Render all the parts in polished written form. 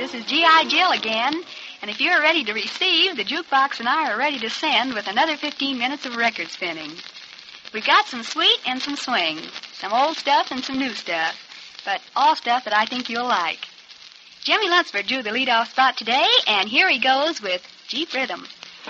This is G.I. Jill again. And if you're ready to receive, the jukebox and I are ready to send with another 15 minutes of record spinning. We've got some sweet and some swing, some old stuff and some new stuff, but all stuff that I think you'll like. Jimmy Lunsford drew the leadoff spot today, and here he goes with Jeep Rhythm.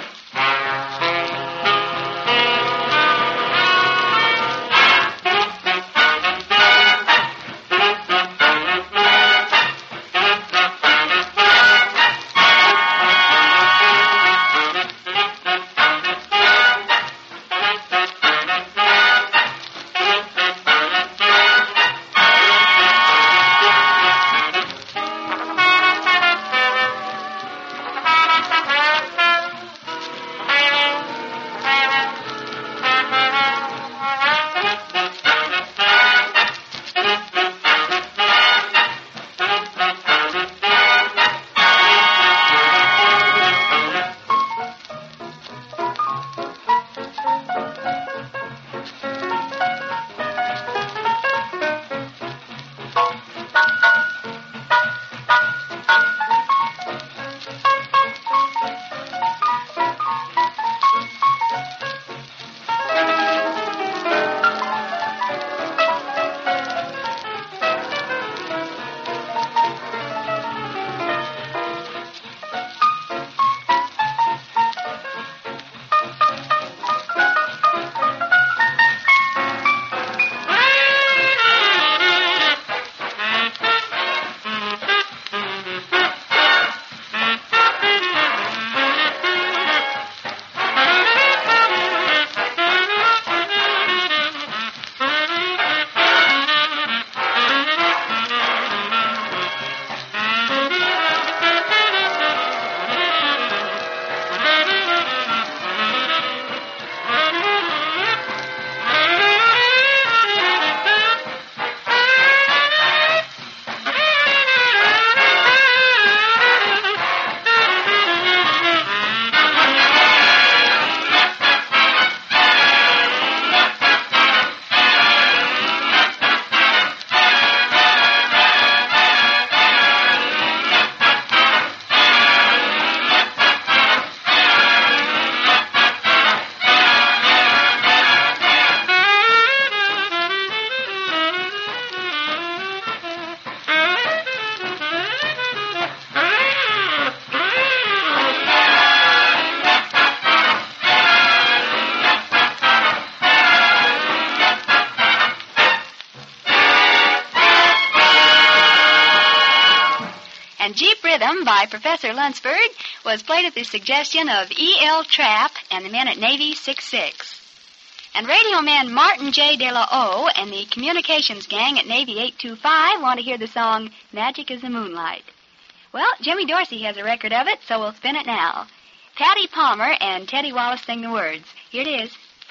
Jeep Rhythm by Professor Lunsford was played at the suggestion of E.L. Trapp and the men at Navy 66. And radio man Martin J. De La O and the communications gang at Navy 825 want to hear the song Magic is the Moonlight. Well, Jimmy Dorsey has a record of it, so we'll spin it now. Patty Palmer and Teddy Wallace sing the words. Here it is.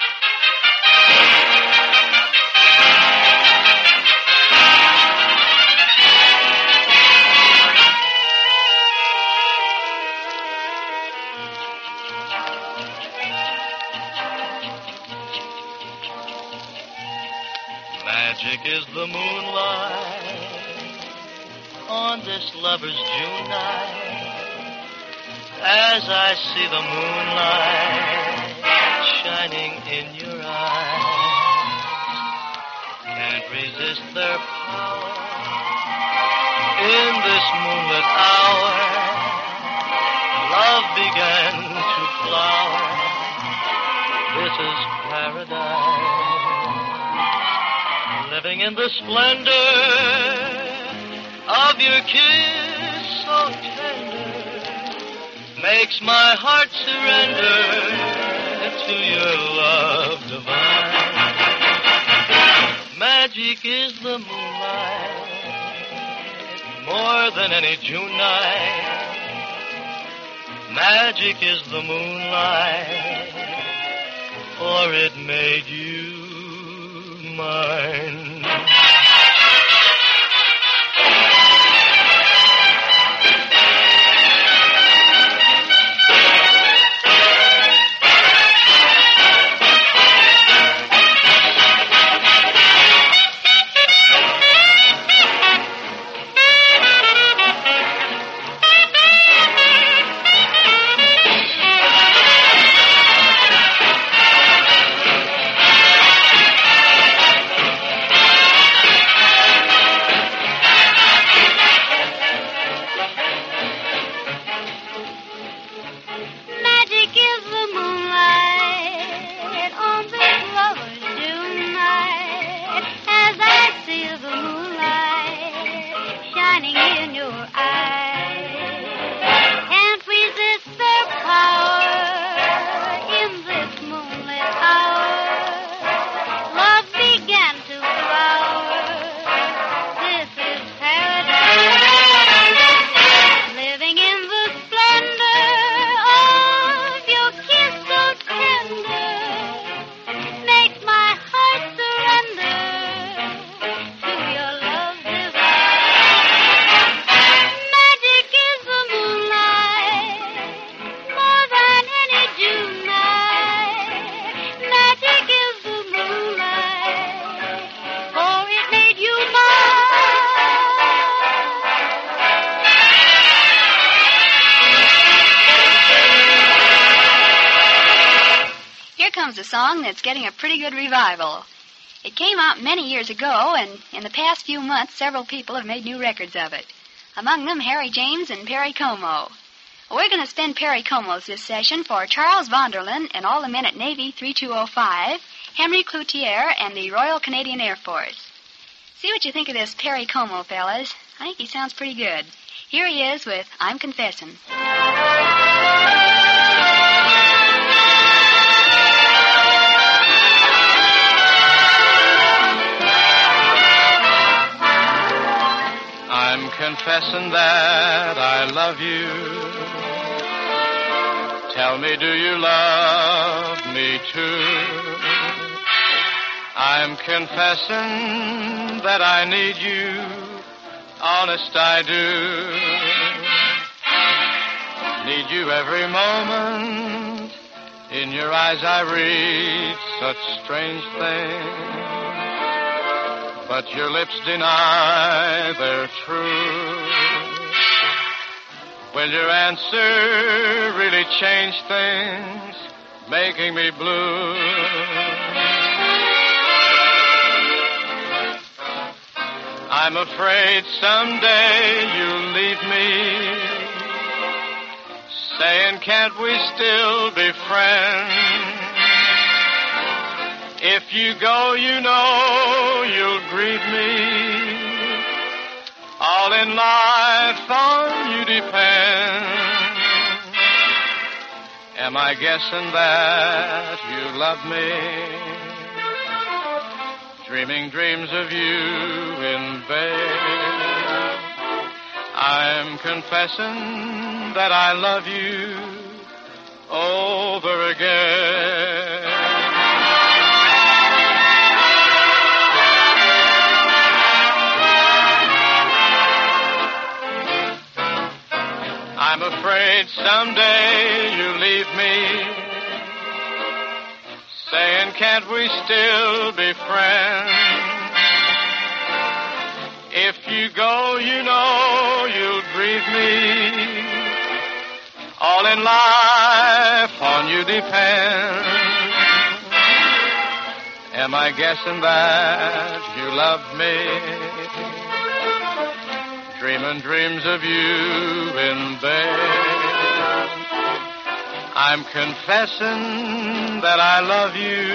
Magic is the moonlight on this lover's June night, as I see the moonlight shining in your eyes. Can't resist their power in this moonlit hour. Love began to flower. This is paradise. Living in the splendor of your kiss so tender makes my heart surrender to your love divine. Magic is the moonlight more than any June night. Magic is the moonlight, for it made you mine. is the moonlight on this lover's June night, as I see the moonlight shining in your eyes. Can't resist their power in this moonlit hour. Love began to flower. This is paradise. Living in the splendor of your kiss so tender makes my heart surrender to your love divine. Magic is the moonlight, more than any June night. Magic is the moonlight, for it made you mine. Here comes a song that's getting a pretty good revival. It came out many years ago, and in the past few months, several people have made new records of it. Among them, Harry James and Perry Como. We're going to spin Perry Como's this session for Charles Vonderland and all the men at Navy 3205, Henry Cloutier, and the Royal Canadian Air Force. See what you think of this Perry Como, fellas. I think he sounds pretty good. Here he is with I'm Confessin'. I'm confessing that I love you. Tell me, do you love me too? I'm confessing that I need you. Honest, I do. Need you every moment. In your eyes I read such strange things. But your lips deny they're true. Will your answer really change things, making me blue? I'm afraid someday you'll leave me, saying, can't we still be friends? If you go, you know you'll grieve me. All in life on you depends. Am I guessing that you love me? Dreaming dreams of you in vain. I'm confessing that I love you over again. I'm afraid someday you'll leave me, saying, can't we still be friends? If you go, you know you'll grieve me. All in life on you depends. Am I guessing that you love me? Dreaming dreams of you in bed. I'm confessing that I love you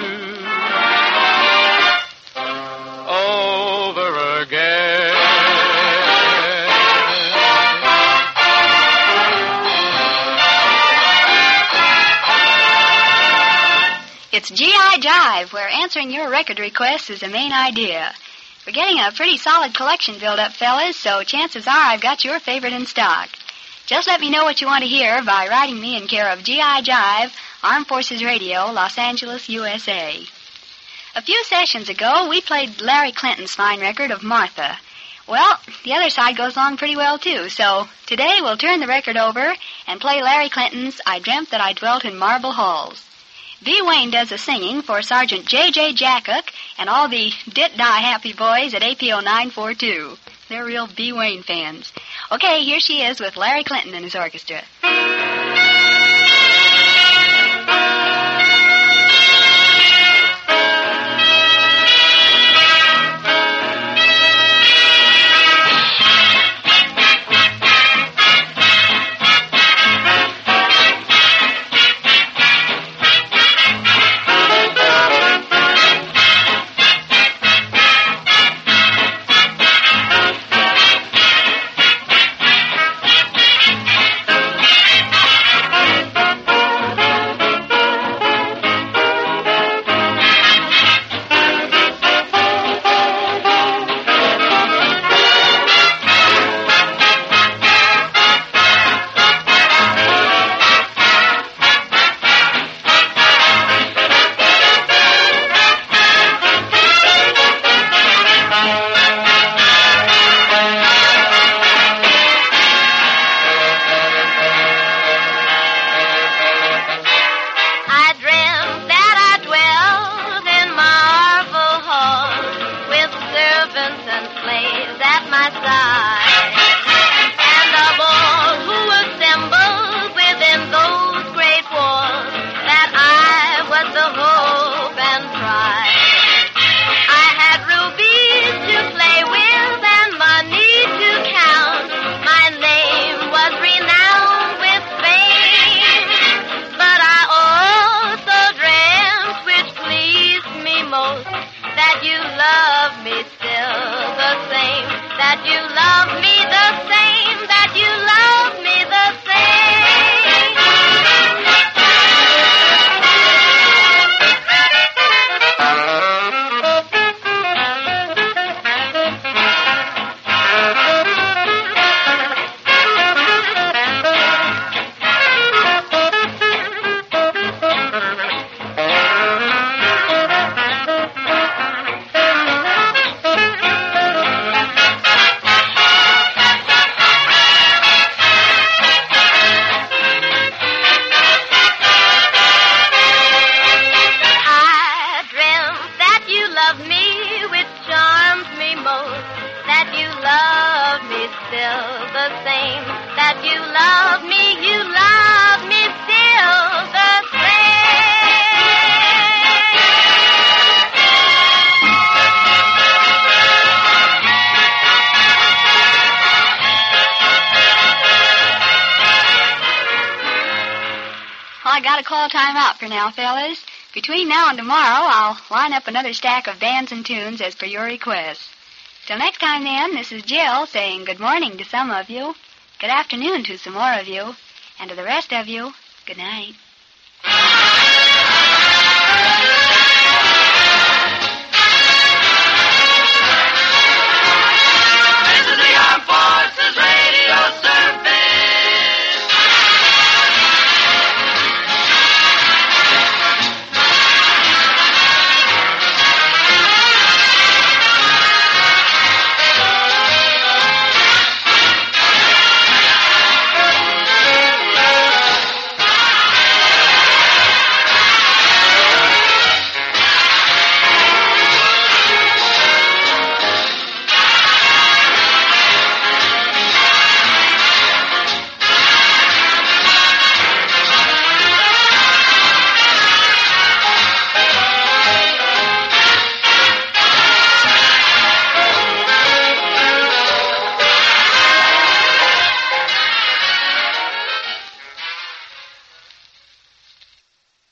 over again. It's G.I. Jive, where answering your record requests is the main idea. We're getting a pretty solid collection built up, fellas, so chances are I've got your favorite in stock. Just let me know what you want to hear by writing me in care of G.I. Jive, Armed Forces Radio, Los Angeles, USA. A few sessions ago, we played Larry Clinton's fine record of Martha. Well, the other side goes along pretty well, too, so today we'll turn the record over and play Larry Clinton's I Dreamt That I Dwelt in Marble Halls. B. Wayne does the singing for Sergeant J.J. Jackock and all the Dit-Die Happy Boys at APO 942. They're real B. Wayne fans. Okay, here she is with Larry Clinton and his orchestra. hope and pride. I had rubies to play with and money to count. My name was renowned with fame. But I also dreamt, which pleased me most, that you love me still the same, that you love me the same, that you love me the I gotta call time out for now, fellas. Between now and tomorrow, I'll line up another stack of bands and tunes as per your request. Till next time, then, this is Jill saying good morning to some of you, good afternoon to some more of you, and to the rest of you, good night.